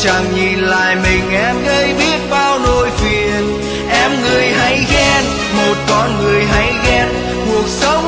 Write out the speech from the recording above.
chẳng nhìn lại mình em gây biết bao nỗi phiền. Em người hay ghen, một con người hay ghen, cuộc sống